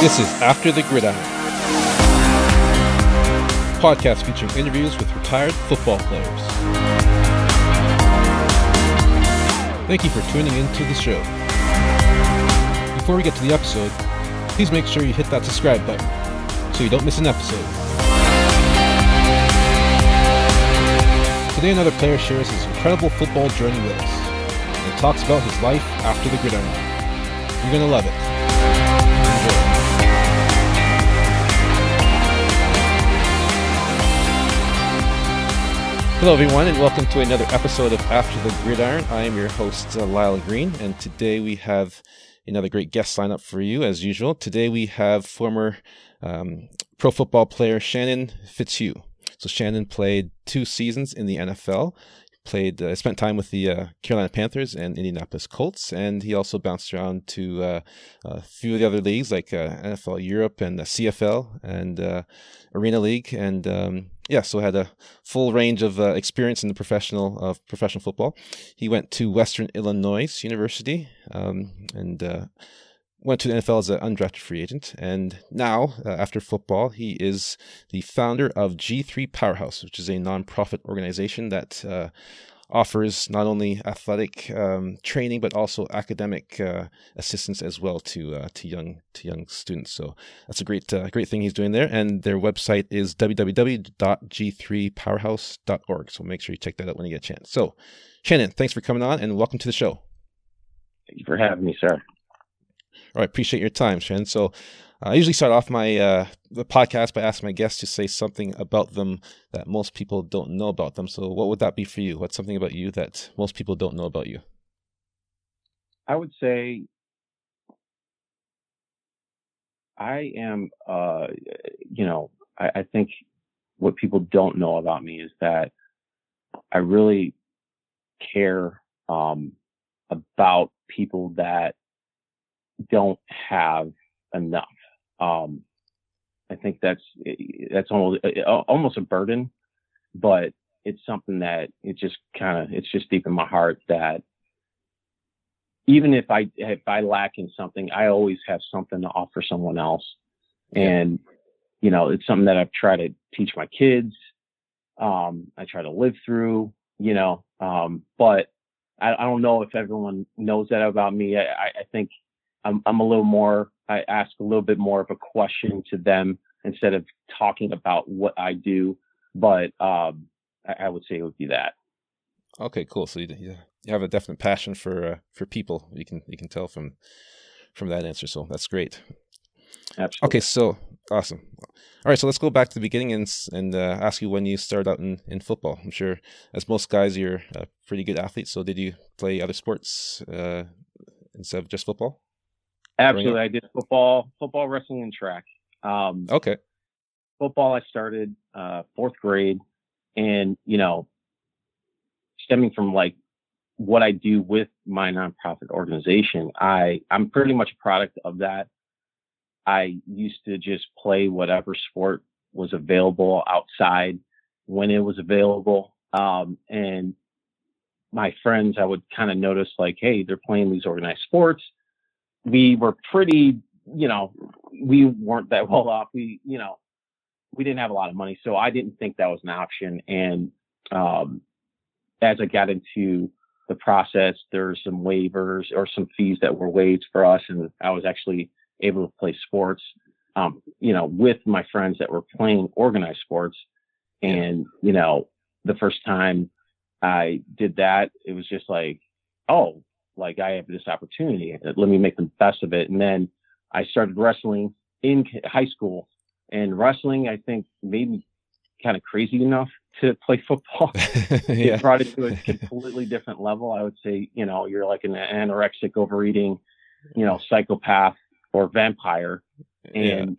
This is After the Gridiron, podcast featuring interviews with retired football players. Thank you for tuning into the show. Before we get to the episode, please make sure you hit that subscribe button so you don't miss an episode. Today another player shares his incredible football journey with us and talks about his life after the gridiron. You're going to love it. Enjoy. Hello everyone, and welcome to another episode of After the Gridiron. I am your host, Lyle Green, and today we have another great guest lineup for you, as usual. Today we have former pro football player Shannon Fitzhugh. So Shannon played 2 seasons in the NFL, spent time with the Carolina Panthers and Indianapolis Colts, and he also bounced around to a few of the other leagues like NFL Europe and the CFL and Arena League, and so had a full range of experience in the professional football. He went to Western Illinois University and went to the NFL as an undrafted free agent. And now, after football, he is the founder of G3 Powerhouse, which is a nonprofit organization that offers not only athletic training but also academic assistance as well to young students. So that's a great thing he's doing there. And their website is www.g3powerhouse.org. So make sure you check that out when you get a chance. So, Shannon, thanks for coming on and welcome to the show. Thank you for having me, sir. All right, appreciate your time, Shannon. So I usually start off my the podcast by asking my guests to say something about them that most people don't know about them. So what would that be for you? What's something about you that most people don't know about you? I would say I am, I think what people don't know about me is that I really care about people that don't have enough. I think that's almost a burden, but it's something that it's just deep in my heart that even if I lack in something, I always have something to offer someone else. And, it's something that I've tried to teach my kids. I try to live through, but I don't know if everyone knows that about me. I think I'm a little more, I ask a little bit more of a question to them instead of talking about what I do. But I would say it would be that. Okay, cool. So you have a definite passion for people. You can tell from that answer. So that's great. Absolutely. Okay, so awesome. All right, so let's go back to the beginning and ask you when you started out in football. I'm sure, as most guys, you're a pretty good athlete. So did you play other sports instead of just football? Absolutely. I did football, wrestling, and track. Okay. Football, I started 4th grade, and, stemming from like what I do with my nonprofit organization, I'm pretty much a product of that. I used to just play whatever sport was available outside when it was available. And my friends, I would kind of notice like, hey, they're playing these organized sports. We were pretty, we weren't that well off. We didn't have a lot of money, so I didn't think that was an option. And as I got into the process, there were some waivers or some fees that were waived for us, and I was actually able to play sports, with my friends that were playing organized sports. And, the first time I did that, it was just like, oh, like I have this opportunity, let me make the best of it. And then I started wrestling in high school, and wrestling, I think, made me kind of crazy enough to play football. Yeah. It brought it to a completely different level. I would say, you're like an anorexic, overeating, psychopath or vampire. And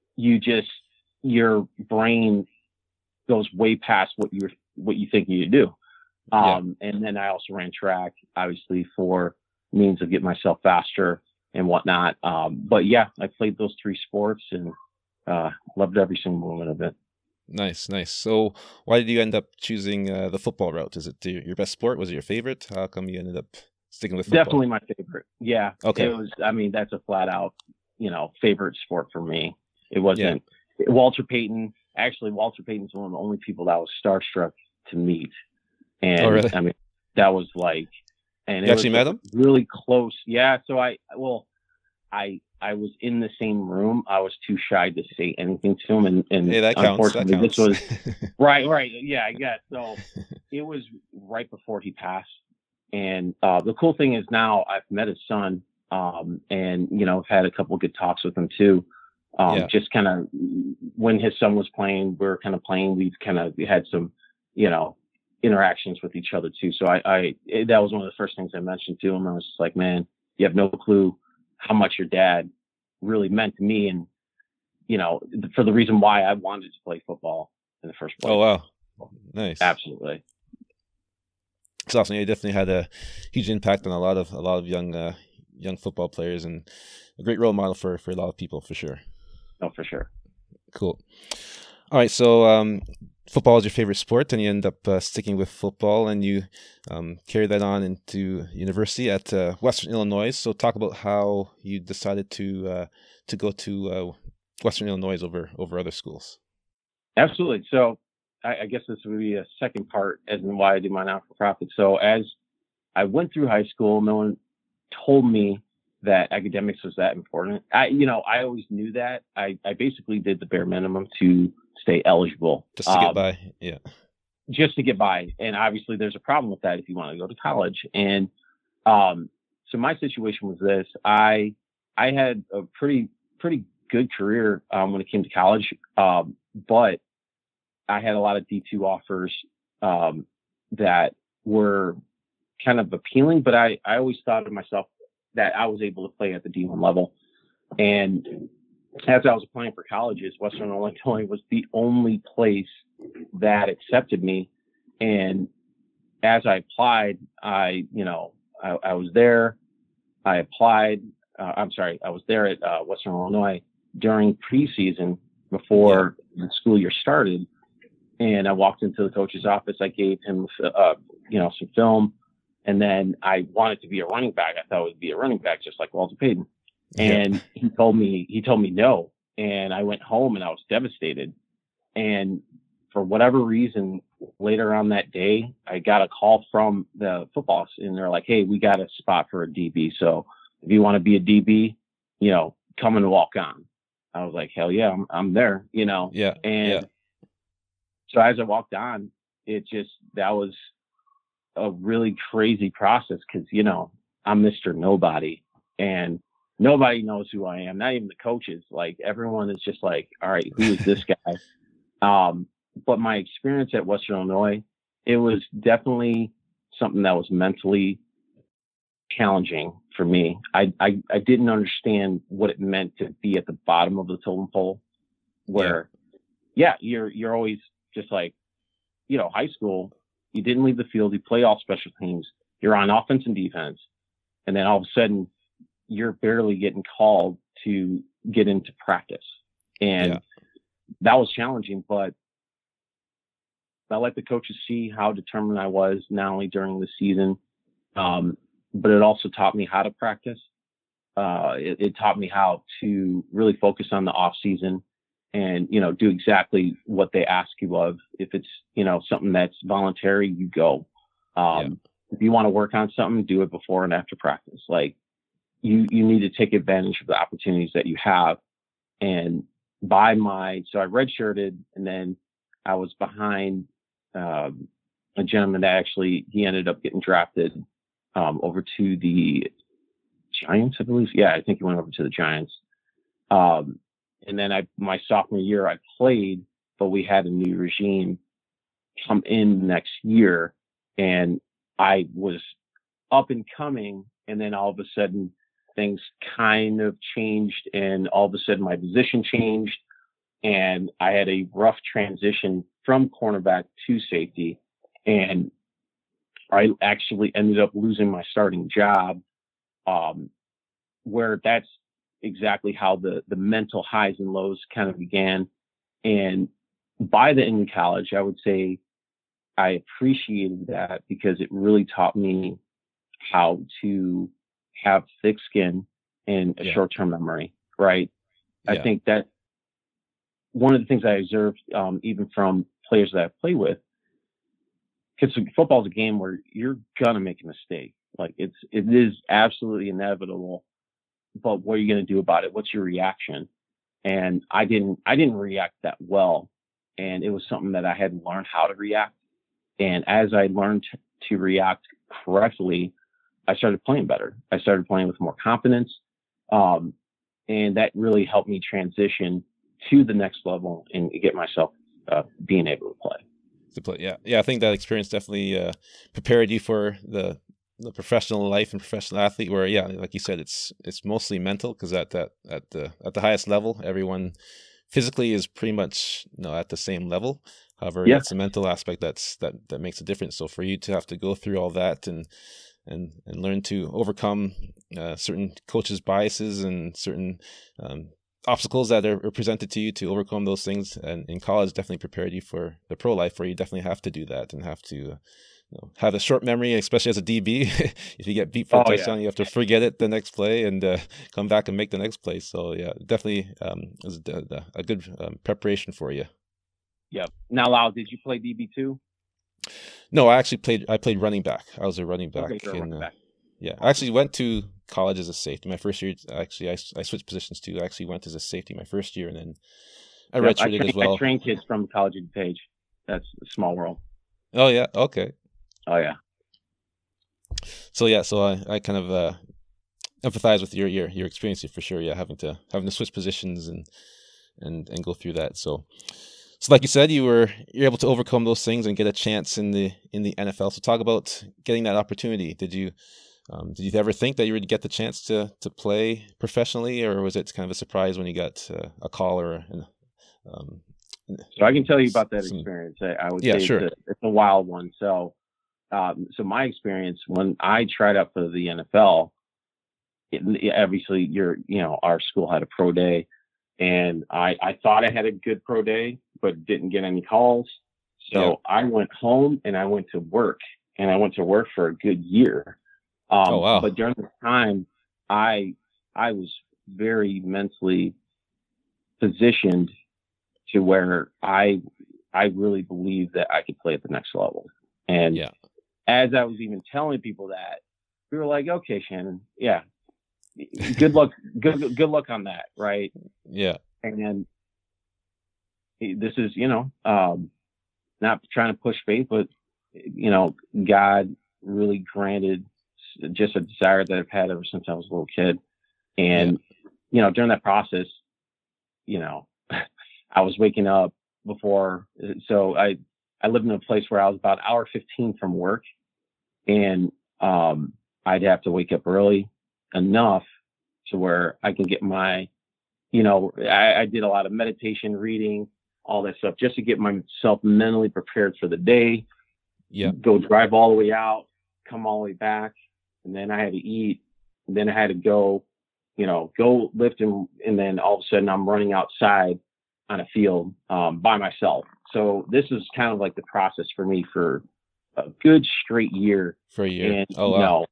your brain goes way past what you think you do. And then I also ran track, obviously, for means of getting myself faster and whatnot. But yeah, I played those 3 sports and loved every single moment of it. Nice. So why did you end up choosing the football route? Is it your best sport? Was it your favorite? How come you ended up sticking with football? Definitely my favorite. Yeah. Okay. It was, that's a flat out, favorite sport for me. It wasn't Walter Payton. Actually, Walter Payton's one of the only people that I was starstruck to meet. And really? I mean, that was like, and you it actually was met him? really close. Yeah. So I was in the same room. I was too shy to say anything to him. And Hey, that counts. unfortunately, this was right. Yeah, I guess. So it was right before he passed. And the cool thing is now I've met his son, and had a couple of good talks with him too. Just kind of when his son was playing, we were kind of playing. We had some, interactions with each other too. So that was one of the first things I mentioned to him. I was just like, man, you have no clue how much your dad really meant to me, and for the reason why I wanted to play football in the first place. Oh wow, nice. Absolutely. It's awesome. You definitely had a huge impact on a lot of young football players, and a great role model for a lot of people, for sure. Oh, for sure. Cool. All right, so football is your favorite sport, and you end up sticking with football, and you carry that on into university at Western Illinois. So talk about how you decided to go to Western Illinois over other schools. Absolutely. So I guess this would be a second part as in why I do my not-for-profit. So as I went through high school, no one told me that academics was that important. I always knew that. I basically did the bare minimum to stay eligible. Just to get by, yeah. Just to get by. And obviously there's a problem with that if you want to go to college. And so my situation was this. I had a pretty good career when it came to college, but I had a lot of D2 offers that were kind of appealing, but I always thought of myself that I was able to play at the D1 level. And as I was applying for colleges, Western Illinois was the only place that accepted me. And as I applied, I was there. I applied. I was there at Western Illinois during preseason before the school year started. And I walked into the coach's office. I gave him, some film. And then I wanted to be a running back. I thought it would be a running back, just like Walter Payton. And he told me no. And I went home and I was devastated. And for whatever reason, later on that day, I got a call from the football, and they're like, hey, we got a spot for a DB. So if you want to be a DB, come and walk on. I was like, hell yeah, I'm there, Yeah. And so as I walked on, that was a really crazy process because, I'm Mr. Nobody and nobody knows who I am. Not even the coaches. Like everyone is just like, all right, who is this guy? But my experience at Western Illinois, it was definitely something that was mentally challenging for me. I didn't understand what it meant to be at the bottom of the totem pole where, you're always just like, high school, you didn't leave the field, you play all special teams, you're on offense and defense. And then all of a sudden you're barely getting called to get into practice. And that was challenging, but I let the coaches see how determined I was, not only during the season, but it also taught me how to practice. It taught me how to really focus on the off season and, do exactly what they ask you of. If it's, something that's voluntary, you go. If you want to work on something, do it before and after practice. Like you need to take advantage of the opportunities that you have. And so I redshirted, and then I was behind a gentleman that he ended up getting drafted over to the Giants, I believe. Yeah, I think he went over to the Giants. And then my sophomore year, I played, but we had a new regime come in next year, and I was up and coming. And then all of a sudden things kind of changed, and all of a sudden my position changed, and I had a rough transition from cornerback to safety. And I actually ended up losing my starting job, where that's exactly how the mental highs and lows kind of began. And by the end of college, I would say I appreciated that because it really taught me how to have thick skin and a short-term memory. right? I Yeah. think that one of the things I observed, even from players that I play with, because football is a game where you're gonna make a mistake. Like it is absolutely inevitable. But what are you going to do about it? What's your reaction? And I didn't react that well, and it was something that I had to learn how to react. And as I learned to react correctly, I started playing better. I started playing with more confidence, and that really helped me transition to the next level and get myself being able to play. Yeah. I think that experience definitely prepared you for the professional life and professional athlete. Where, yeah, like you said, it's mostly mental, because at the highest level, everyone physically is pretty much at the same level. However, Yeah. it's the mental aspect that makes a difference. So for you to have to go through all that and learn to overcome certain coaches' biases and certain obstacles that are presented to you, to overcome those things, and in college definitely prepared you for the pro life, where you definitely have to do that and have to have a short memory, especially as a DB. If you get beat for a touchdown, you have to forget it the next play and come back and make the next play. So yeah, definitely was a good preparation for you. Yep. Now, Lyle, did you play DB too? No, I played running back. I was a running back. Okay, you're a running back. Yeah, I actually went to college as a safety. My first year, actually, I switched positions too. I actually went as a safety my first year, and then I redshirted as well. I trained kids from College of DuPage. That's a small world. Oh yeah, okay. Oh yeah. So yeah, I kind of empathize with your experience here for sure. Yeah, having to switch positions and go through that. So like you said, you're able to overcome those things and get a chance in the NFL. So talk about getting that opportunity. Did you ever think that you would get the chance to play professionally, or was it kind of a surprise when you got a call or? So I can tell you about that experience. I would say sure. It's a wild one. So my experience when I tried out for the NFL, obviously our school had a pro day, and I thought I had a good pro day, but didn't get any calls. So I went home and I went to work, and I went to work for a good year. Oh wow! But during the time, I was very mentally positioned to where I really believed that I could play at the next level. And as I was even telling people that, we were like, okay, Shannon, yeah, good luck. Good luck on that. Right. Yeah. And this is, not trying to push faith, but, God really granted just a desire that I've had ever since I was a little kid. And, during that process, I was waking up before. So I lived in a place where I was about an hour 15 from work, and I'd have to wake up early enough to where I can get my, I did a lot of meditation, reading, all that stuff, just to get myself mentally prepared for the day. Yeah. Go drive all the way out, come all the way back, and then I had to eat, and then I had to go lift, and then all of a sudden I'm running outside on a field by myself. So this is kind of like the process for me for a good straight year. For a year. And, wow.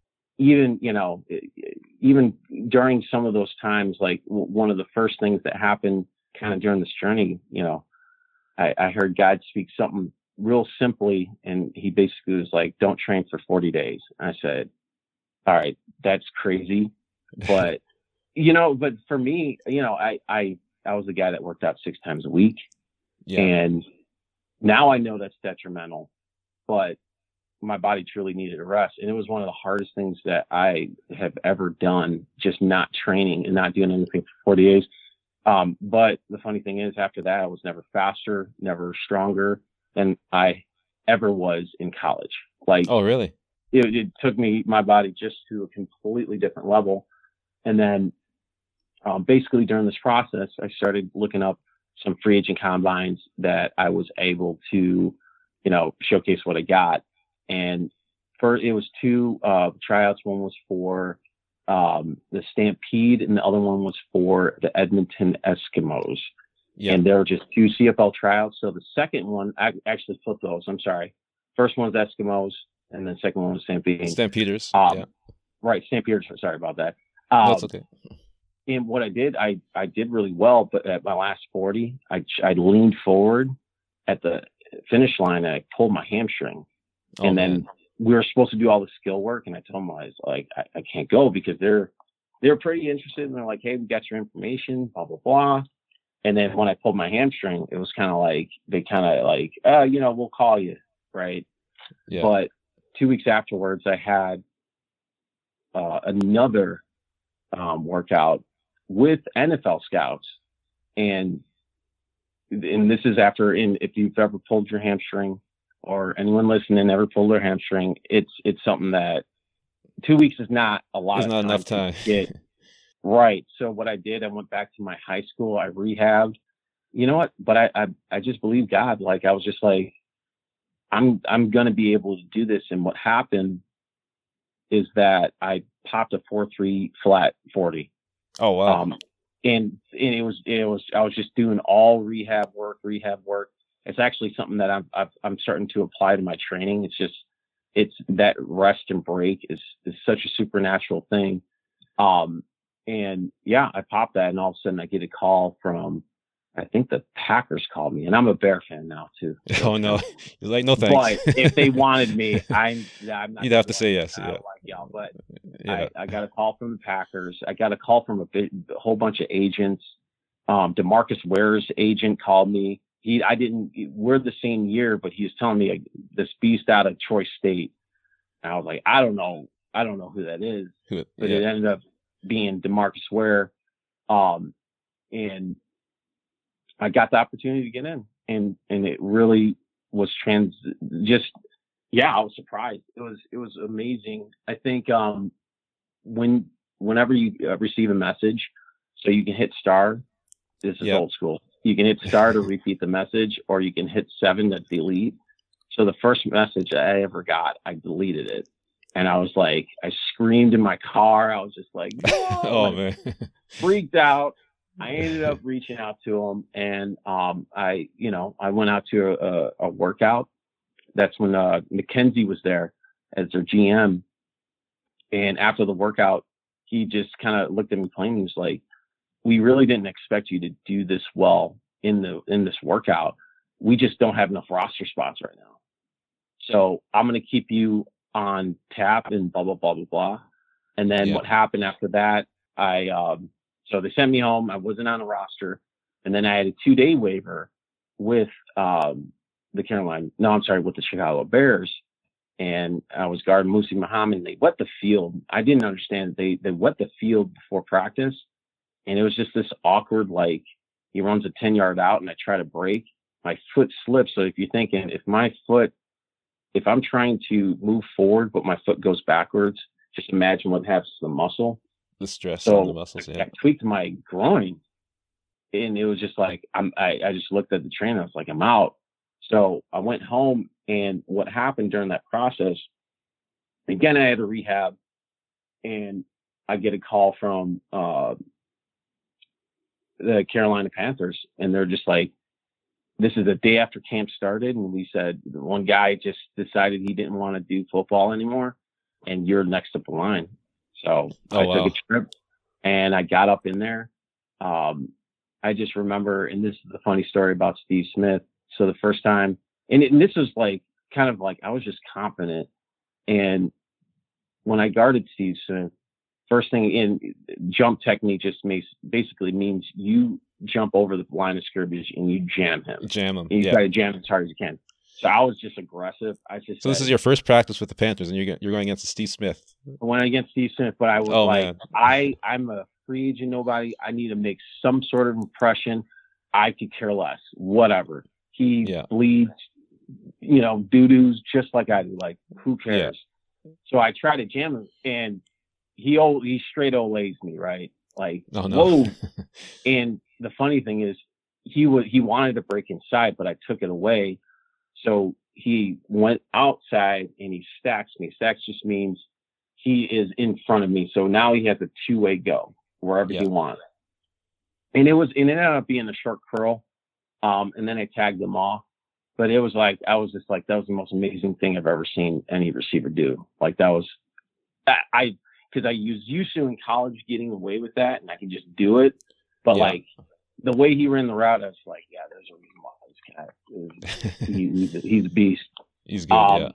Even during some of those times, like one of the first things that happened kind of during this journey, I heard God speak something real simply, and he basically was like, don't train for 40 days. And I said, all right, that's crazy. But, but for me, I was the guy that worked out 6 times a week. Yeah. And now I know that's detrimental, but my body truly needed a rest. And it was one of the hardest things that I have ever done, just not training and not doing anything for 40 days. But the funny thing is, after that, I was never faster, never stronger than I ever was in college. Like, oh, really? It took my body just to a completely different level. And then basically during this process, I started looking up some free agent combines that I was able to, showcase what I got. And it was 2 tryouts. One was for the Stampede, and the other one was for the Edmonton Eskimos. Yeah. And there were just 2 CFL tryouts. So the second one, I actually flipped those. I'm sorry. First one was Eskimos, and then the second one was Stampede. Stampeders. Right, Stampeders. Sorry about that. That's okay. And what I did really well, but at my last 40, I leaned forward at the finish line and I pulled my hamstring. Oh, and man. then we were supposed to do all the skill work, and I told them, I was like, I can't go, because they're pretty interested, and they're like, hey, we got your information, blah blah blah. And then when I pulled my hamstring, it was kind of like they kind of like, we'll call you, right? Yeah. But 2 weeks afterwards, I had another workout with NFL scouts, and this is after, if you've ever pulled your hamstring, or anyone listening ever pulled their hamstring, it's something that 2 weeks is not a lot. It's not enough time. Get right. So what I did, I went back to my high school. I rehabbed. You know what? But I just believe God. Like, I was just like, I'm gonna be able to do this. And what happened is that I popped a 4.3 flat 40. Oh wow. And it was I was just doing all rehab work. It's actually something that I'm starting to apply to my training. It's that rest and break is such a supernatural thing. And yeah, I popped that, and all of a sudden I get a call from, I think the Packers called me, and I'm a Bear fan now too. Oh no, you're like, no thanks. But if they wanted me, I'm not. You'd have to say yes. Yeah. Like y'all, but Yeah. I got a call from the Packers. I got a call from a whole bunch of agents. DeMarcus Ware's agent called me. We're the same year, but he was telling me this beast out of Troy State. And I was like, I don't know who that is, but it ended up being DeMarcus Ware. And I got the opportunity to get in, and it really was I was surprised. It was amazing. I think, whenever you receive a message, so you can hit star, this is old school. You can hit star to repeat the message, or you can hit 7 to delete. So the first message I ever got, I deleted it. And I was like, I screamed in my car. I was just like, oh man, freaked out. I ended up reaching out to him, and I went out to a workout. That's when Mackenzie was there as their GM. And after the workout, he just kind of looked at me plain. He was like, we really didn't expect you to do this well in this workout. We just don't have enough roster spots right now. So I'm going to keep you on tap and blah, blah, blah, blah, blah. And then what happened after that, so they sent me home. I wasn't on a roster. And then I had a 2-day waiver with with the Chicago Bears. And I was guarding Musi Muhammad. They wet the field. I didn't understand. They wet the field before practice. And it was just this awkward, like, he runs a 10-yard out and I try to break. My foot slips. So if you're thinking, if I'm trying to move forward, but my foot goes backwards, just imagine what happens to the muscle. The stress on the muscles. Yeah. I tweaked my groin, and it was just like, I just looked at the trainer. I was like, I'm out. So I went home, and what happened during that process, again, I had a rehab, and I get a call from the Carolina Panthers, and they're just like, this is the day after camp started, and we said one guy just decided he didn't want to do football anymore, and you're next up the line. So I took a trip, and I got up in there. I just remember, and this is the funny story about Steve Smith. So the first time, and this was like kind of like I was just confident, and when I guarded Steve Smith, first thing in jump technique just basically means you jump over the line of scrimmage and you jam him. You got to jam as hard as you can. So I was just aggressive. So this is your first practice with the Panthers, and you're going against Steve Smith. I went against Steve Smith, but I was I'm a free agent, nobody. I need to make some sort of impression. I could care less. Whatever. He bleeds, doo-doos just like I do. Like, who cares? Yeah. So I try to jam him, and he straight olays me, right? Like, whoa. And the funny thing is, he wanted to break inside, but I took it away. So he went outside and he stacks me. Stacks just means he is in front of me. So now he has a 2-way go wherever he wants. And it ended up being a short curl. And then I tagged him off. But it was like, I was just like, that was the most amazing thing I've ever seen any receiver do. Like, that was, because I was used to in college getting away with that, and I can just do it. But like the way he ran the route, I was like, yeah, there's a reason why this cat he's a beast. He's good.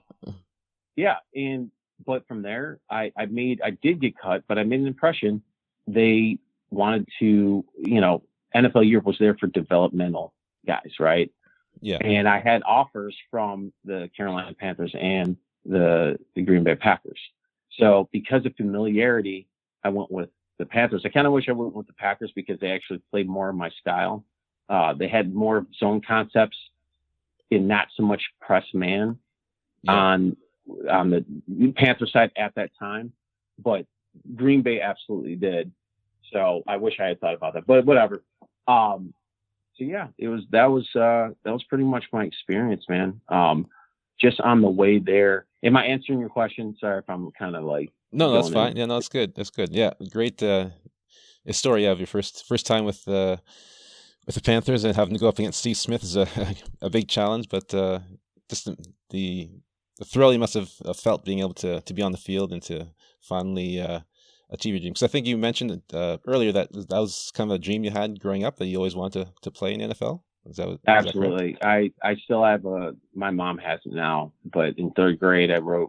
But from there, I did get cut, but I made an impression. They wanted to, NFL Europe was there for developmental guys, right? Yeah. And I had offers from the Carolina Panthers and the Green Bay Packers. So because of familiarity, I went with the Panthers. I kind of wish I went with the Packers because they actually played more of my style. They had more zone concepts and not so much press man on the Panther side at that time, but Green Bay absolutely did. So I wish I had thought about that, but whatever. So yeah, that was pretty much my experience, man. Just on the way there. Am I answering your question? Sorry if I'm kind of like. No, that's fine. Yeah, no, that's good. That's good. Yeah, great story of your first time with the Panthers, and having to go up against Steve Smith is a big challenge, but just the thrill you must have felt being able to be on the field and to finally achieve your dream. Because I think you mentioned earlier that was kind of a dream you had growing up, that you always wanted to play in the NFL. Absolutely. I still have my mom has it now, but in third grade I wrote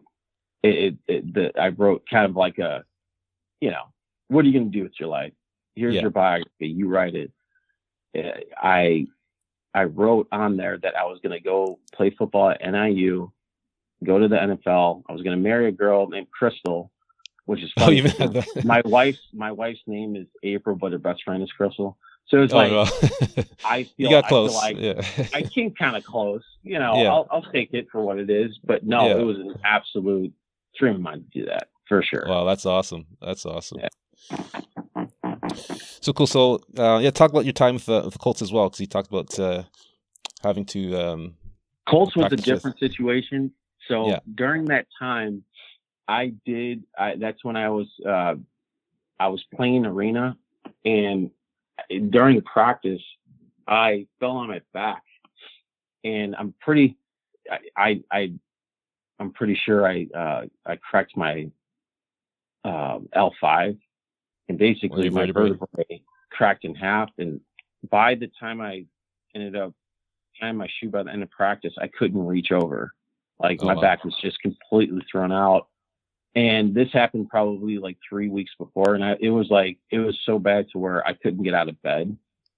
I wrote kind of like a, what are you going to do with your life? Here's your biography. You write it. I wrote on there that I was going to go play football at NIU, go to the NFL. I was going to marry a girl named Crystal, which is funny. My wife's name is April, but her best friend is Crystal. So it's I feel you got close. I came kind of close. I'll take it for what it is. But no, it was an absolute dream of mine to do that for sure. Wow, that's awesome. That's awesome. Yeah. So cool. So talk about your time with the Colts as well, because you talked about having to. Colts was a different situation. So during that time, that's when I was playing arena, and during practice, I fell on my back, and I'm pretty sure I cracked my L5, and basically my vertebrae cracked in half. And by the time I ended up tying my shoe by the end of practice, I couldn't reach over. Like my back was just completely thrown out. And this happened probably like 3 weeks before. And it was so bad to where I couldn't get out of bed,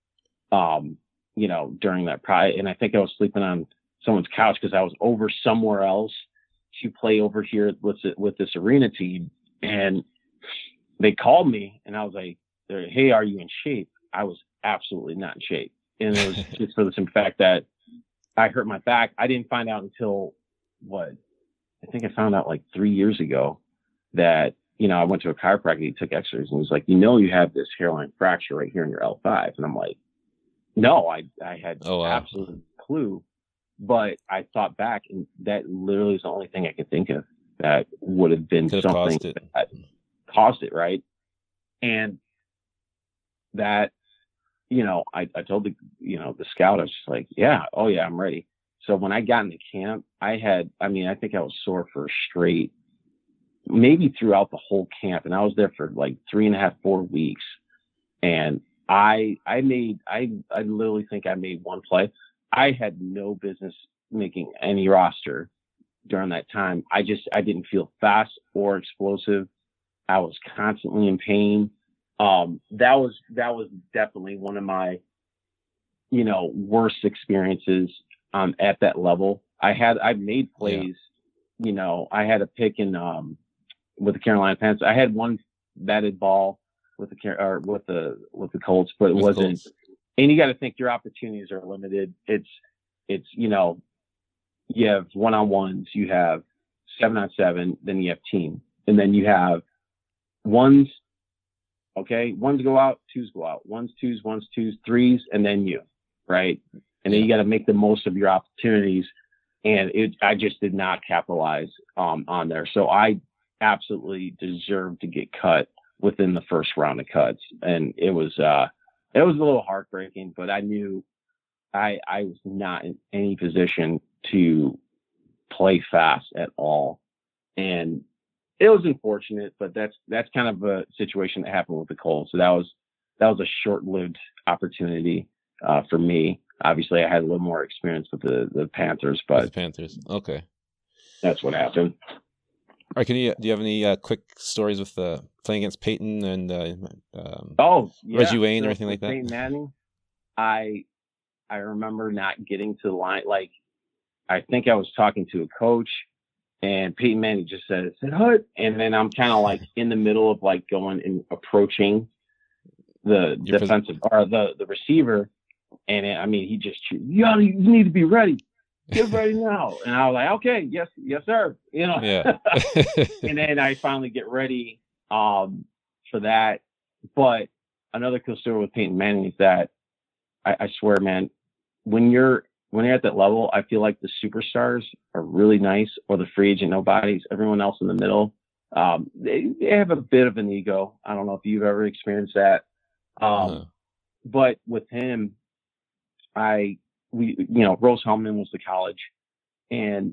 during that and I think I was sleeping on someone's couch because I was over somewhere else to play over here with this arena team. And they called me and I was like, hey, are you in shape? I was absolutely not in shape. And it was just for the simple fact that I hurt my back. I didn't find out until I think I found out like 3 years ago that, I went to a chiropractor, he took x-rays and he was like, you have this hairline fracture right here in your L5. And I'm like, no, I had absolute clue, but I thought back and that literally is the only thing I could think of that would have been something that caused it. Right. And that, I told the scout, I was just like, I'm ready. So when I got into camp, I think I was sore for maybe throughout the whole camp. And I was there for like 3.5, 4 weeks. And I literally think I made one play. I had no business making any roster during that time. I didn't feel fast or explosive. I was constantly in pain. That was definitely one of my, worst experiences at that level. I made plays, I had a pick in with the Carolina Panthers. I had one batted ball with the Colts, but it wasn't. And you got to think your opportunities are limited. It's you have one-on-ones, you have 7-on-7, then you have team, and then you have ones. Okay, ones go out, twos go out, ones, twos, threes, and then you, right? And then you got to make the most of your opportunities. And I just did not capitalize on there. So I absolutely deserved to get cut within the first round of cuts. And it was a little heartbreaking, but I knew I was not in any position to play fast at all. And it was unfortunate, but that's kind of a situation that happened with the Colts. So that was a short-lived opportunity for me. Obviously, I had a little more experience with the Panthers, but the Panthers. Okay, that's what happened. All right, do you have any quick stories with playing against Peyton and Reggie Wayne or anything like that? Peyton Manning, I remember not getting to the line. Like, I think I was talking to a coach, and Peyton Manning just said "Hut," and then I'm kind of like in the middle of like going and approaching the defensive or the receiver, and he just, you need to be ready. Get ready now. And I was like, okay, yes, sir. Yeah. And then I finally get ready for that. But another cool story with Peyton Manning is that I swear, man, when you're at that level, I feel like the superstars are really nice, or the free agent nobodies. Everyone else in the middle, they have a bit of an ego. I don't know if you've ever experienced that. But with him, Rose Hellman was the college, and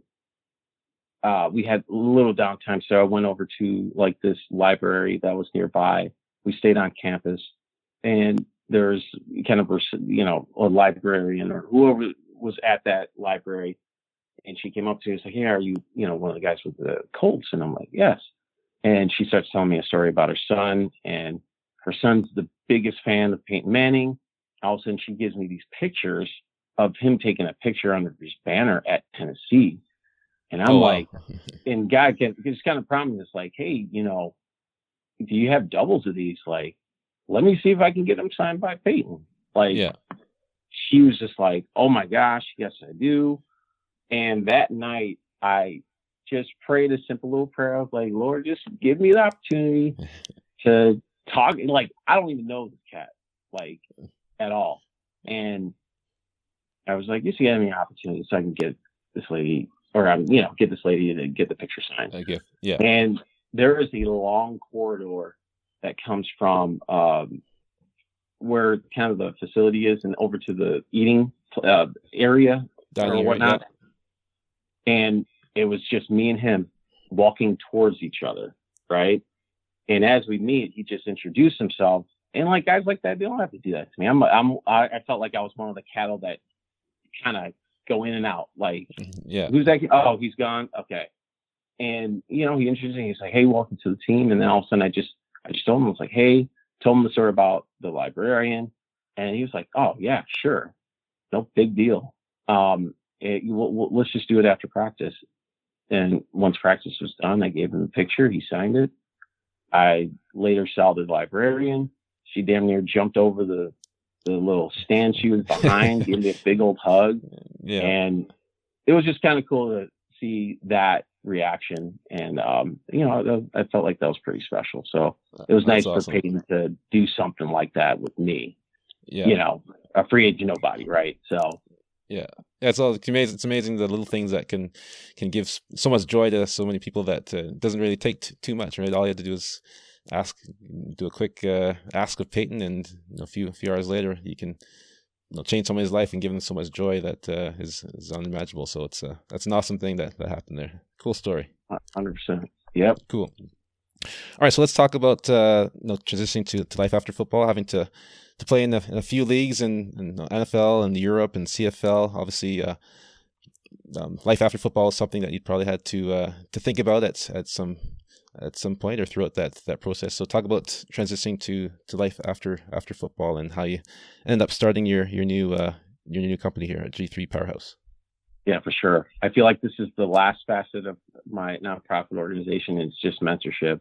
we had a little downtime. So I went over to like this library that was nearby. We stayed on campus, and there's kind of a librarian or whoever was at that library. And she came up to me and said, "Hey, are you, one of the guys with the Colts?" And I'm like, "Yes." And she starts telling me a story about her son, and her son's the biggest fan of Peyton Manning. All of a sudden, she gives me these pictures of him taking a picture under his banner at Tennessee. And I'm like, and God just kind of promised us, like, "Hey, do you have doubles of these? Like, let me see if I can get them signed by Peyton." Like, yeah. She was just like, "Oh my gosh, yes, I do." And that night, I just prayed a simple little prayer. I was like, "Lord, just give me the opportunity to talk." Like, I don't even know this cat, like, at all. And I was like, "You see any opportunity so I can get this lady, or get this lady to get the picture signed?" Okay. Yeah. And there is a long corridor that comes from where kind of the facility is and over to the eating area or whatnot. Yeah. And it was just me and him walking towards each other, right? And as we meet, he just introduced himself. And like guys like that, they don't have to do that to me. I felt like I was one of the cattle that kind of go in and out. Like, yeah, who's that? Oh, he's gone. Okay. And he introduced me. He's like, "Hey, welcome to the team." And then all of a sudden, I just told him, I was like, "Hey," told him the story about the librarian, and he was like, "Oh yeah, sure, no big deal. Let's just do it after practice." And once practice was done, I gave him the picture. He signed it. I later saw the librarian. She damn near jumped over the little stand she was behind, gave me a big old hug. Yeah. And it was just kind of cool to see that reaction. And, I felt like that was pretty special. So it was nice for Peyton to do something like that with me. Yeah. A free agent nobody, right? So. Yeah. It's amazing the little things that can give so much joy to so many people that doesn't really take too much, right? All you have to do is do a quick ask of Peyton, and a few hours later you can change somebody's life and give them so much joy that is unimaginable. So that's an awesome thing that happened there. Cool story. 100%. Yep. Cool. All right, so let's talk about transitioning to life after football, having to play in a few leagues in NFL and Europe and CFL. Obviously, life after football is something that you'd probably had to think about at some point or throughout that process. So talk about transitioning to life after football and how you end up starting your new company here at G3 Powerhouse. Yeah, for sure. I feel like this is the last facet of my nonprofit organization. It's just mentorship.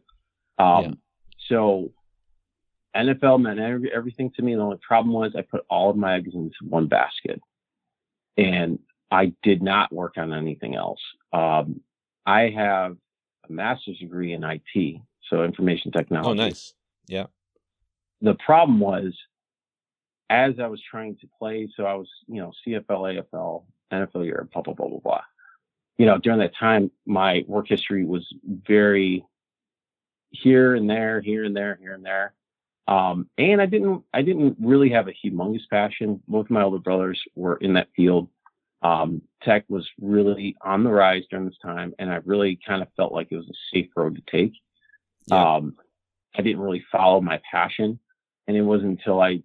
So NFL meant everything to me. The only problem was I put all of my eggs into one basket, and I did not work on anything else. I have a master's degree in IT, so information technology. Oh, nice. Yeah. The problem was, as I was trying to play, so I was, CFL, AFL, NFL Europe, blah, blah, blah, blah, blah. During that time, my work history was very here and there, here and there, here and there. And I didn't really have a humongous passion. Both of my older brothers were in that field. Tech was really on the rise during this time, and I really kind of felt like it was a safe road to take. Yeah. I didn't really follow my passion, and it wasn't until I,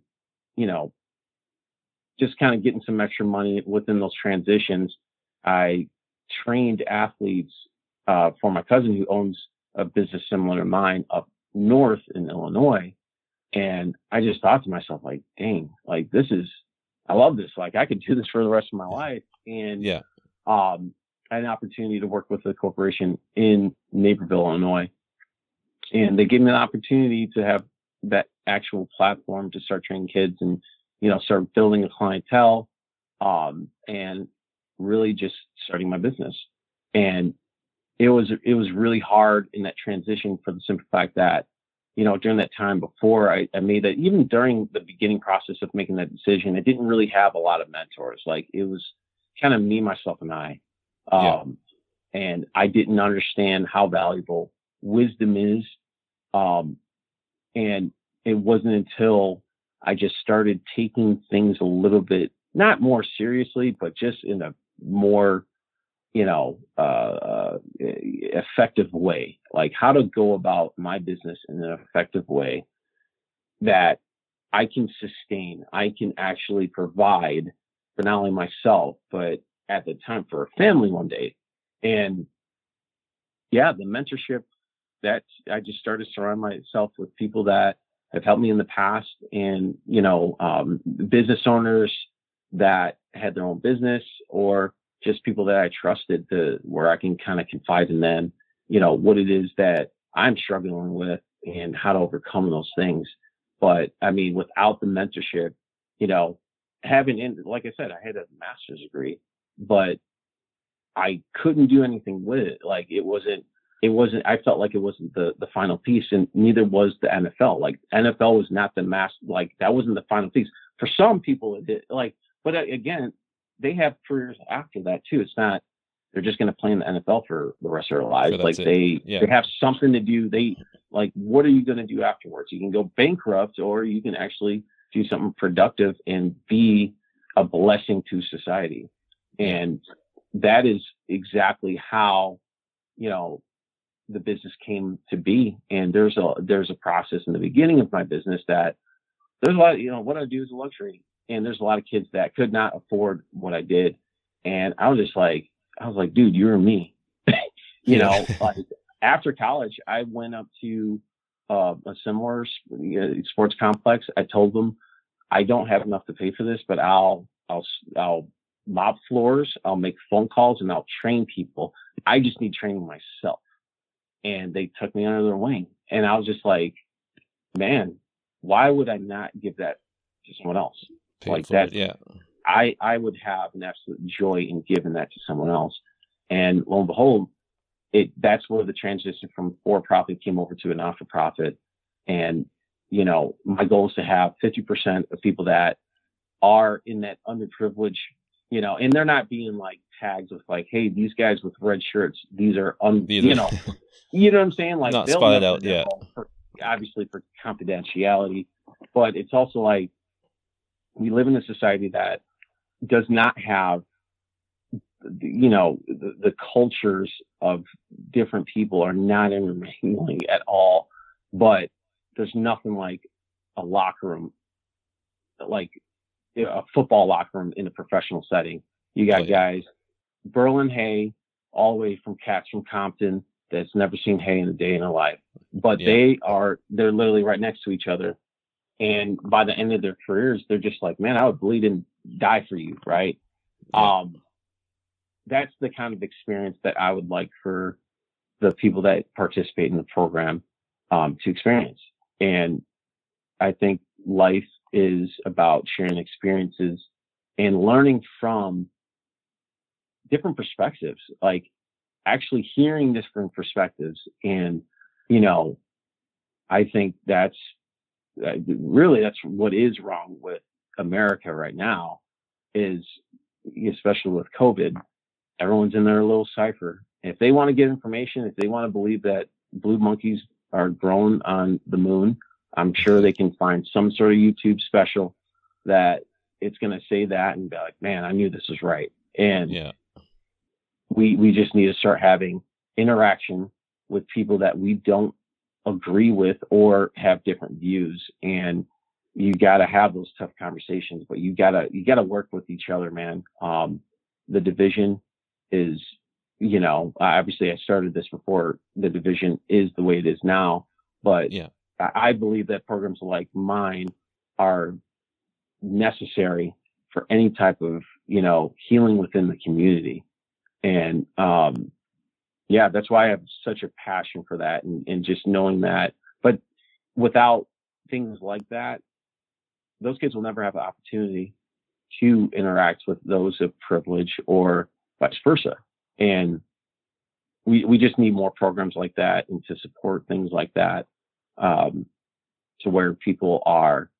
just kind of getting some extra money within those transitions, I trained athletes for my cousin who owns a business similar to mine up north in Illinois. And I just thought to myself, like, dang, like I love this. Like I could do this for the rest of my life. And I had an opportunity to work with a corporation in Naperville, Illinois. And they gave me an opportunity to have that actual platform to start training kids and, start building a clientele, and really just starting my business. And it was really hard in that transition for the simple fact that, during that time before I made that, even during the beginning process of making that decision, I didn't really have a lot of mentors. Like it was kind of me, myself, and I. And I didn't understand how valuable wisdom is. And it wasn't until I just started taking things a little bit, not more seriously, but just in a more, effective way, like how to go about my business in an effective way that I can sustain, I can actually provide for not only myself, but at the time for a family one day. And the mentorship that I just started surrounding myself with people that have helped me in the past, and, business owners that had their own business, or just people that I trusted where I can kind of confide in them, what it is that I'm struggling with and how to overcome those things. But I mean, without the mentorship, like I said, I had a master's degree, but I couldn't do anything with it. Like it wasn't, I felt like it wasn't the final piece, and neither was the NFL. Like NFL was not that wasn't the final piece. For some people it did, but again, they have careers after that too. It's not, they're just going to play in the NFL for the rest of their lives. Like they have something to do. What are you going to do afterwards? You can go bankrupt, or you can actually do something productive and be a blessing to society. And that is exactly how, the business came to be. And there's a process in the beginning of my business that there's a lot, what I do is a luxury. And there's a lot of kids that could not afford what I did. And I was like, dude, you're me. After college, I went up to a similar sports complex. I told them, I don't have enough to pay for this, but I'll mop floors, I'll make phone calls, and I'll train people. I just need training myself. And they took me under their wing. And I was just like, man, why would I not give that to someone else? Like that, I would have an absolute joy in giving that to someone else. And lo and behold, that's where the transition from for-profit came over to a not-for-profit. And, my goal is to have 50% of people that are in that underprivileged, and they're not being like tags with like, hey, these guys with red shirts, these are, you know what I'm saying? Like not spotted out, obviously for confidentiality, but it's also like, we live in a society that does not have, the cultures of different people are not intermingling at all. But there's nothing like a locker room, like a football locker room in a professional setting. You got guys burling hay all the way from cats from Compton that's never seen hay in a day in their life, but they're literally right next to each other. And by the end of their careers, they're just like, man, I would bleed and die for you. Right. That's the kind of experience that I would like for the people that participate in the program to experience. And I think life is about sharing experiences and learning from different perspectives, like actually hearing different perspectives. And, I think that's what is wrong with America right now, is especially with COVID, everyone's in their little cipher. If they want to get information, if they want to believe that blue monkeys are grown on the moon, I'm sure they can find some sort of YouTube special that it's going to say that and be like, man, I knew this was right. And Yeah. we just need to start having interaction with people that we don't agree with or have different views. And you got to have those tough conversations, but you gotta work with each other, man. The division is, obviously I started this before the division is the way it is now, but Yeah. I believe that programs like mine are necessary for any type of, healing within the community. And, yeah, that's why I have such a passion for that, and just knowing that. But without things like that, those kids will never have the opportunity to interact with those of privilege or vice versa. And we just need more programs like that and to support things like that, to where people are,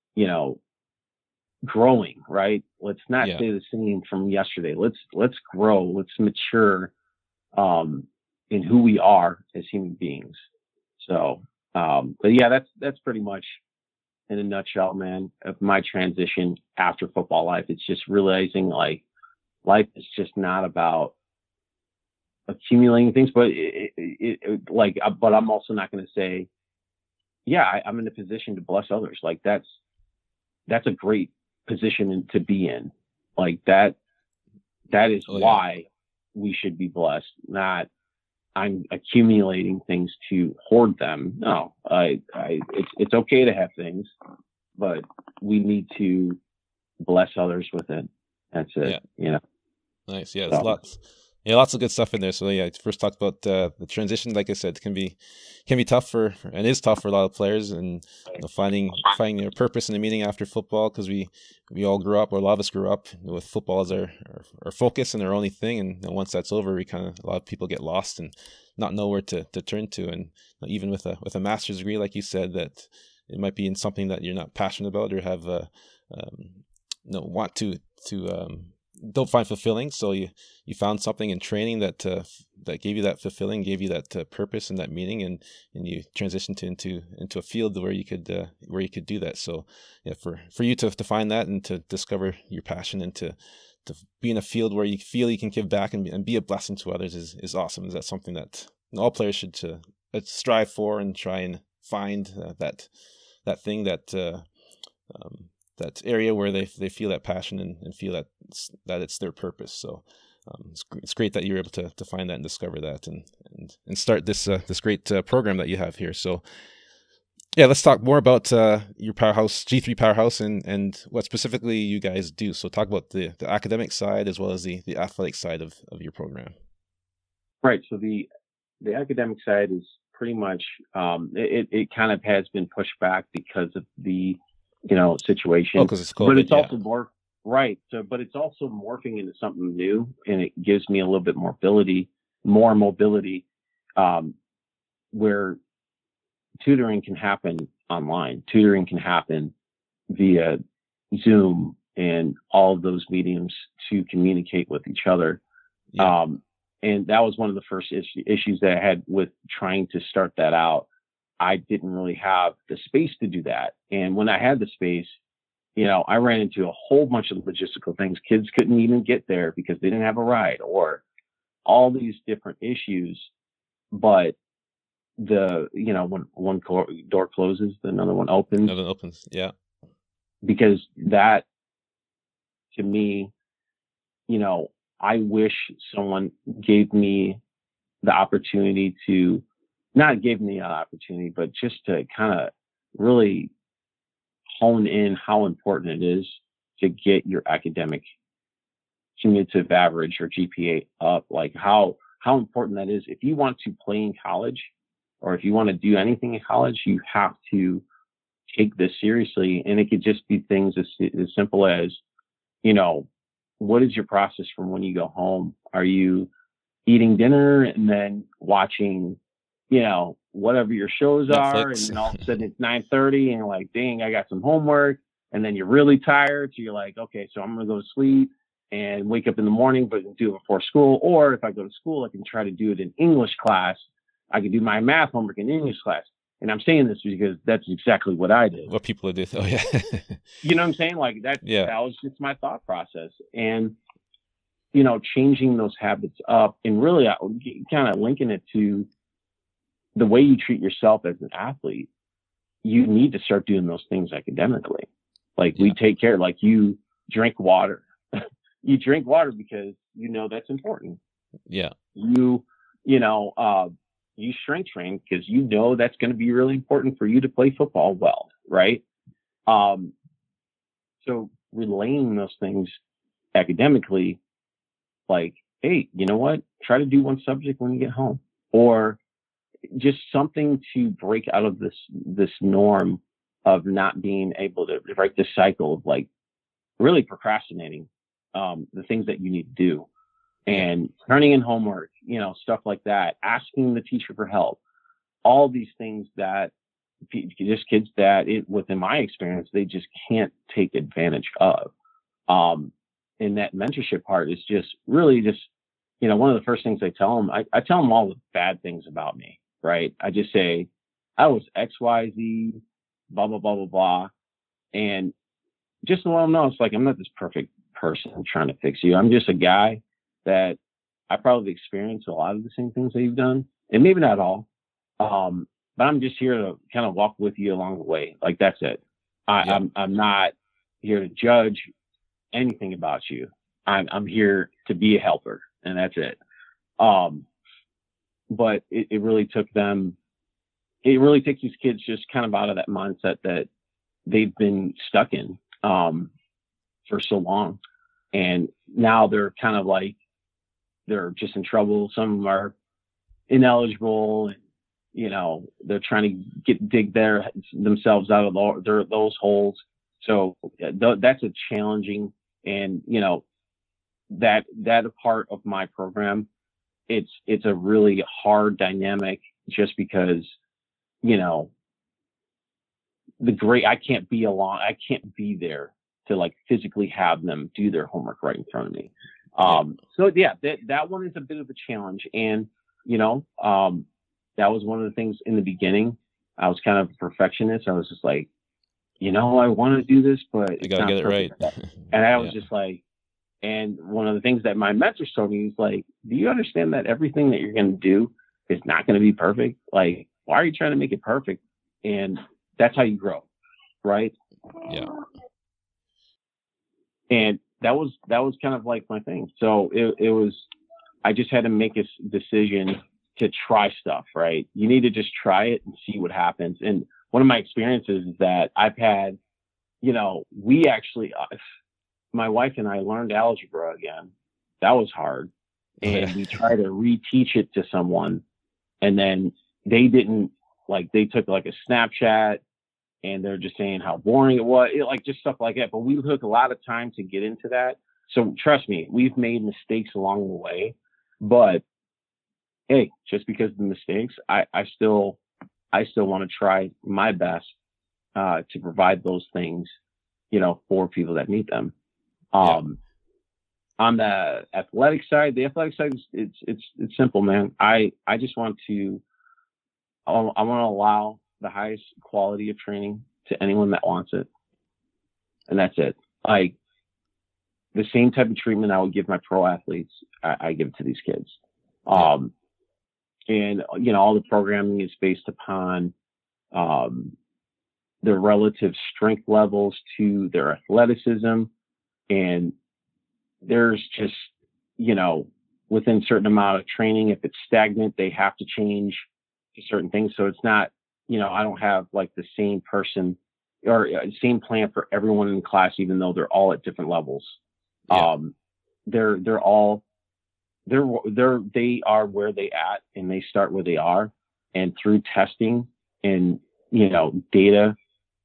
growing, right? Let's not Yeah. stay the same from yesterday. Let's grow. Let's mature, in who we are as human beings. So, but yeah, that's pretty much in a nutshell, man, of my transition after football life. It's just realizing like life is just not about accumulating things, but but I'm also not going to say, yeah, I'm in a position to bless others. Like that's a great position to be in. Like that is why we should be blessed, not I'm accumulating things to hoard them. No, it's okay to have things, but we need to bless others with it. That's it. Yeah. Nice. Yeah. There's lots of good stuff in there. So yeah, first talked about the transition. Like I said, can be tough and is tough for a lot of players, and finding your purpose in a meeting after football, because we all grew up, or a lot of us grew up with football as our focus and our only thing. And once that's over, a lot of people get lost and not know where to turn to. And even with a master's degree, like you said, that it might be in something that you're not passionate about or have want to don't find fulfilling. So you found something in training that gave you that fulfilling, gave you that purpose and that meaning, and you transitioned into a field where you could do that. So yeah, for you to find that and to discover your passion and to be in a field where you feel you can give back and be a blessing to others is awesome. Is that something that all players should strive for and try and find that thing that area where they feel that passion and feel that it's their purpose. So it's great that you're able to find that and discover that and start this great program that you have here. So yeah, let's talk more about your Powerhouse G3 Powerhouse and what specifically you guys do. So talk about the academic side as well as the athletic side of your program. Right. So the academic side is pretty much it kind of has been pushed back because of the situation. Because it's COVID, but it's also more right. So, but it's also morphing into something new, and it gives me a little bit more mobility, where tutoring can happen online. Tutoring can happen via Zoom and all of those mediums to communicate with each other. Yeah. And that was one of the first issues that I had with trying to start that out. I didn't really have the space to do that. And when I had the space, I ran into a whole bunch of logistical things. Kids couldn't even get there because they didn't have a ride, or all these different issues. But when one door closes, another one opens. Another opens, yeah. Because that, to me, I wish someone gave me the opportunity to, not give me an opportunity, but just to kind of really hone in how important it is to get your academic cumulative average or GPA up, like how important that is. If you want to play in college, or if you want to do anything in college, you have to take this seriously. And it could just be things as simple as, what is your process from when you go home? Are you eating dinner and then watching, whatever your shows Netflix are, and then all of a sudden it's 9:30 and you're like, dang, I got some homework, and then you're really tired, so you're like, okay, so I'm gonna go to sleep and wake up in the morning, but do it before school. Or if I go to school, I can try to do it in English class. I can do my math homework in English class. And I'm saying this because that's exactly what I did. What people do. Oh yeah. You know what I'm saying? Like that. Yeah. That was just my thought process. And changing those habits up, and really kind of linking it to the way you treat yourself as an athlete. You need to start doing those things academically. Like we take care, like you drink water. You drink water because that's important. Yeah. You strength train because that's going to be really important for you to play football well, right? So relaying those things academically, like, hey, you know what? Try to do one subject when you get home, or just something to break out of this norm of not being able to break this cycle of like really procrastinating the things that you need to do, and turning in homework, stuff like that, asking the teacher for help, all these things that just kids that within my experience, they just can't take advantage of. And that mentorship part is just really just, one of the first things I tell them, I tell them all the bad things about me, right? I just say, I was XYZ, blah, blah, blah, blah, blah. And just to let them know, it's like, I'm not this perfect person trying to fix you. I'm just a guy that I probably experienced a lot of the same things that you've done, and maybe not all. But I'm just here to kind of walk with you along the way. Like, that's it. I'm not here to judge anything about you. I'm here to be a helper, and that's it. But it really took them, it really takes these kids just kind of out of that mindset that they've been stuck in for so long. And now they're kind of like, they're just in trouble. Some of them are ineligible, and they're trying to dig themselves out of those holes. So that's a challenging, and that a part of my program. It's a really hard dynamic, just because I can't be there to like physically have them do their homework right in front of me. So that one is a bit of a challenge, and that was one of the things in the beginning. I was kind of a perfectionist. I was just like, I want to do this, but you gotta get it right. And I was just like, and one of the things that my mentors told me is like, do you understand that everything that you're going to do is not going to be perfect? Like, why are you trying to make it perfect? And that's how you grow, right? Yeah. And that was kind of like my thing. So it was, I just had to make a decision to try stuff, right? You need to just try it and see what happens. And one of my experiences is that I've had, we actually, my wife and I learned algebra again. That was hard. And we tried to reteach it to someone, and then they didn't, like, they took like a Snapchat, and they're just saying how boring it was, just stuff like that. But we took a lot of time to get into that. So trust me, we've made mistakes along the way, but hey, just because of the mistakes, I still want to try my best to provide those things, for people that need them. On the athletic side, it's simple, man. I just want to, I want to allow the highest quality of training to anyone that wants it. And that's it. Like, the same type of treatment I would give my pro athletes, I give to these kids. And, all the programming is based upon their relative strength levels to their athleticism. And there's just, within a certain amount of training, if it's stagnant, they have to change to certain things. So it's not, I don't have like the same person or same plan for everyone in class, even though they're all at different levels. They're all, they are where they at, and they start where they are. And through testing and, data,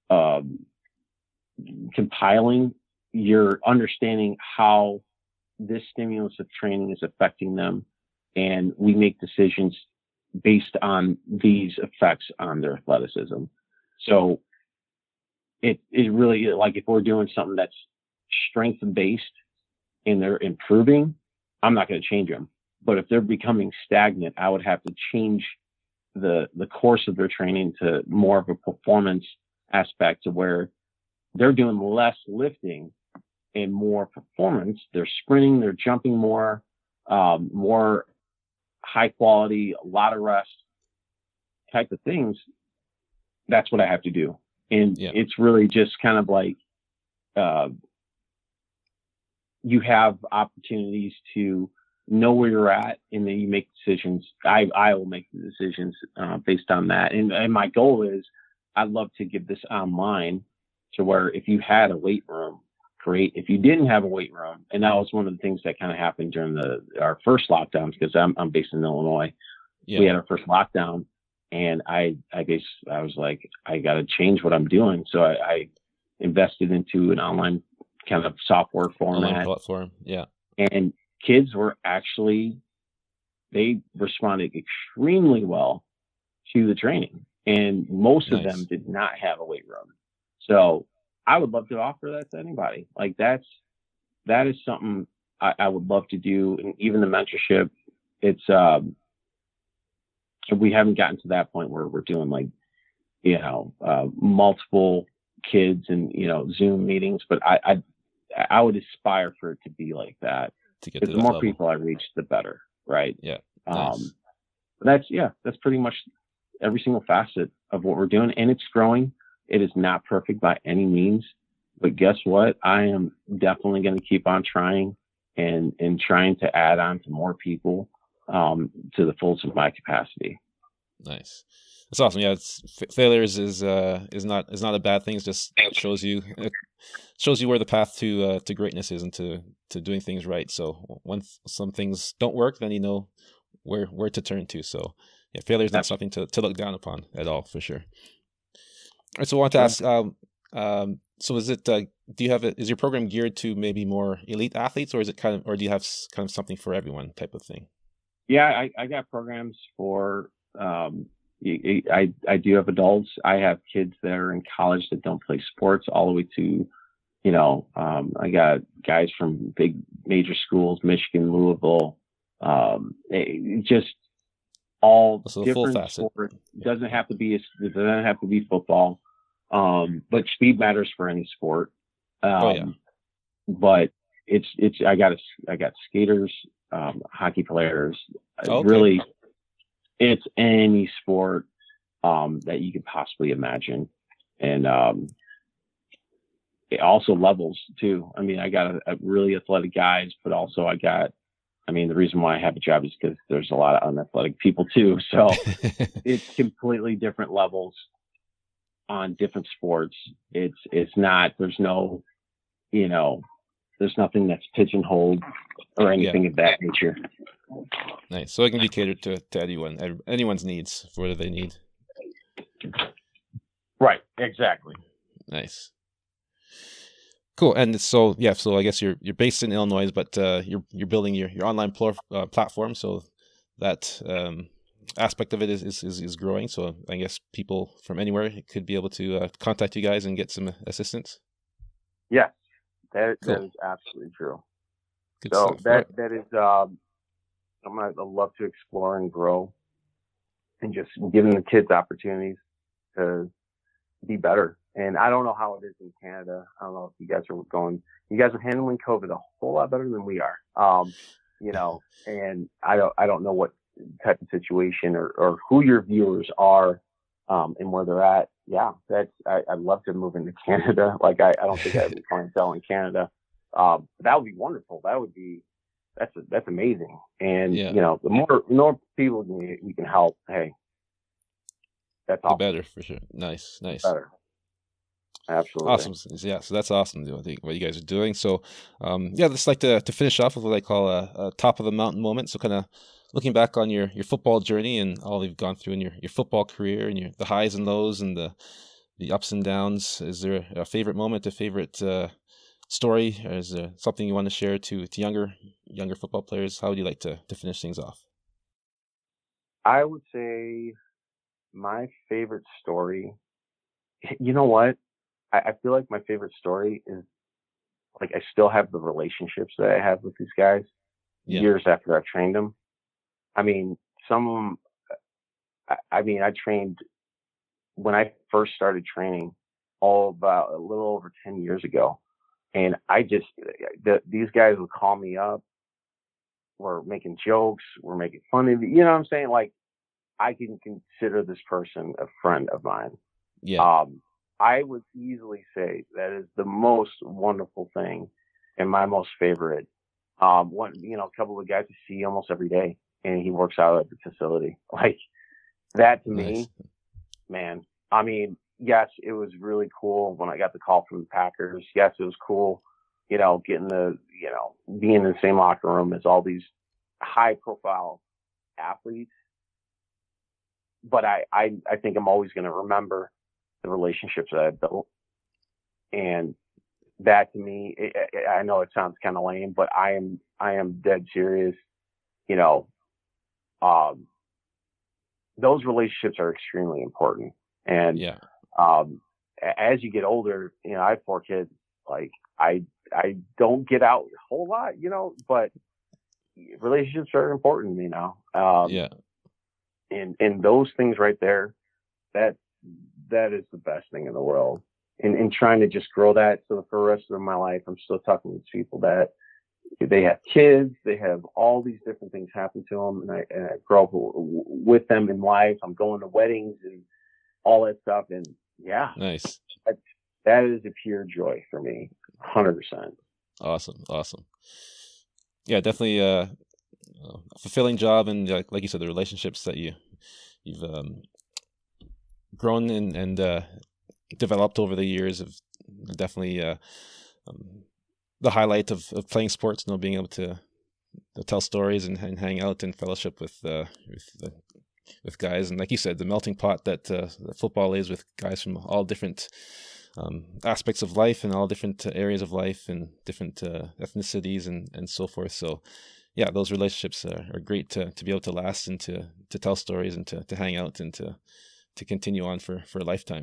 compiling, you're understanding how this stimulus of training is affecting them. And we make decisions based on these effects on their athleticism. So it really, like, if we're doing something that's strength based and they're improving, I'm not going to change them. But if they're becoming stagnant, I would have to change the course of their training to more of a performance aspect, to where they're doing less lifting, and more performance, they're sprinting, they're jumping more, more high quality, a lot of rest type of things, that's what I have to do. And Yeah. it's really just kind of like, you have opportunities to know where you're at, and then you make decisions. I will make the decisions based on that. And my goal is, I'd love to get this online to where if you had a weight room, great. If you didn't have a weight room, and that was one of the things that kind of happened during our first lockdowns, because I'm based in Illinois. Yeah. We had our first lockdown, and I was like, I got to change what I'm doing. So I invested into an online kind of software format. Online platform. Yeah. And kids were actually, they responded extremely well to the training. And most of them did not have a weight room. So I would love to offer that to anybody. Like that is something I would love to do. And even the mentorship, it's, we haven't gotten to that point where we're doing like, multiple kids and, Zoom meetings, but I would aspire for it to be like that. To get to the that more level. people I reach, the better. Right. Yeah. Nice. That's pretty much every single facet of what we're doing. And it's growing. It is not perfect by any means, but guess what? I am definitely going to keep on trying and trying to add on to more people, to the fullest of my capacity. Nice. That's awesome. Yeah, failures is not a bad thing. It just shows you where the path to greatness is, and to doing things right. So when some things don't work, then you know where to turn to. So yeah, failure is not something to look down upon at all, for sure. All right, so I want to ask, so is it is your program geared to maybe more elite athletes, or is it or do you have kind of something for everyone type of thing? Yeah, I got programs for, I do have adults. I have kids that are in college that don't play sports, all the way to, I got guys from big major schools, Michigan, Louisville, just all different sports. It doesn't have to be football, but speed matters for any sport. But I got skaters, hockey players. Really, it's any sport that you could possibly imagine, and it also levels too. I mean, I got a really athletic guys, but also the reason why I have a job is because there's a lot of unathletic people too. So it's completely different levels on different sports. It's not, there's no, there's nothing that's pigeonholed or anything of that nature. Nice. So it can be catered to anyone's needs for whatever they need. Right. Exactly. Nice. Cool. And so I guess you're based in Illinois, but you're building your online platform, so that aspect of it is growing. So I guess people from anywhere could be able to contact you guys and get some assistance. Yeah, that is absolutely true. Good stuff. That is I'd love to explore and grow, and just giving the kids opportunities to be better. And I don't know how it is in Canada. I don't know if you guys are handling COVID a whole lot better than we are. And I don't know what type of situation or who your viewers are, and where they're at. Yeah, I'd love to move into Canada. Like, I don't think I have any clientele in Canada. That would be wonderful. That's amazing. And, the more people we can help, hey, that's awesome. The better, for sure. Nice. Better. Absolutely. Awesome. Yeah, so that's awesome, what you guys are doing. So, just like to finish off with what I call a top of the mountain moment. So kind of looking back on your football journey and all you've gone through in your football career, and the highs and lows and the ups and downs. Is there a favorite moment, a favorite story, or is there something you want to share to younger football players? How would you like to finish things off? I would say my favorite story, you know what? I feel like my favorite story is, like, I still have the relationships that I have with these guys years after I've trained them. I mean, some of them, I trained when I first started training, all about a little over 10 years ago. And these guys would call me up. We're making jokes. We're making fun of you. You know what I'm saying? Like, I can consider this person a friend of mine. Yeah. I would easily say that is the most wonderful thing and my most favorite. A couple of guys I see almost every day, and he works out at the facility. Like, that to me, man, I mean, yes, it was really cool when I got the call from the Packers. Yes, it was cool, getting being in the same locker room as all these high profile athletes. But I think I'm always going to remember the relationships that I've built. And that to me, I know it sounds kind of lame, but I am dead serious. Those relationships are extremely important. And as you get older, I have 4 kids. Like, I don't get out a whole lot, but relationships are important, And those things right there, that is the best thing in the world. And trying to just grow that so for the rest of my life, I'm still talking to people that they have kids, they have all these different things happen to them, and I grow up with them in life. I'm going to weddings and all that stuff, and yeah, nice. That is a pure joy for me, 100%. Awesome. Yeah, definitely a fulfilling job, and like you said, the relationships that you've grown and developed over the years have definitely the highlight of playing sports. Being able to tell stories and hang out and fellowship with guys, and like you said, the melting pot that football is, with guys from all different aspects of life and all different areas of life and different ethnicities and so forth. So yeah, those relationships are great to be able to last and to tell stories and to hang out and to continue on for a lifetime.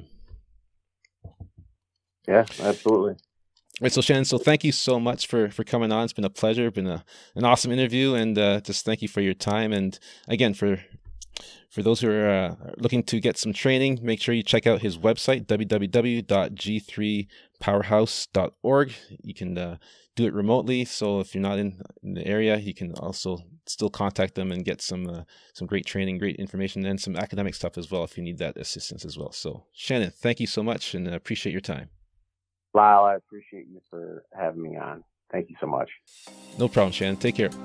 Yeah, absolutely. Right, so Shannon, thank you so much for coming on. It's been a pleasure. It's been an awesome interview, and just thank you for your time. And again, for those who are looking to get some training, make sure you check out his website, www.g3powerhouse.org. You can do it remotely, so if you're not in the area, you can also still contact them and get some great training, great information, and some academic stuff as well if you need that assistance as well. So Shannon, thank you so much, and appreciate your time. Lyle, I appreciate you for having me on. Thank you so much. No problem, Shannon. Take care.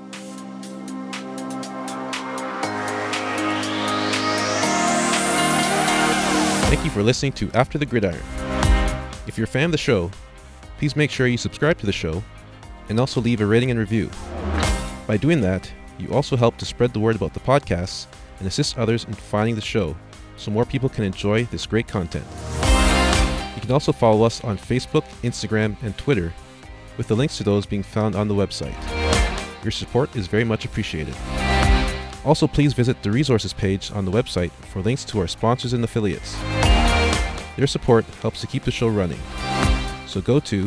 Thank you for listening to After the Gridiron. If you're a fan of the show, please make sure you subscribe to the show and also leave a rating and review. By doing that, you also help to spread the word about the podcast and assist others in finding the show so more people can enjoy this great content. You can also follow us on Facebook, Instagram, and Twitter, with the links to those being found on the website. Your support is very much appreciated. Also, please visit the resources page on the website for links to our sponsors and affiliates. Their support helps to keep the show running. So go to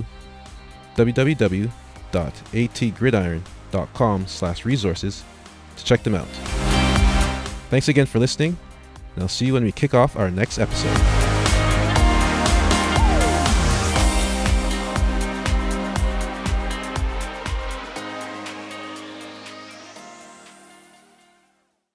www.atgridiron.com/resources to check them out. Thanks again for listening, and I'll see you when we kick off our next episode.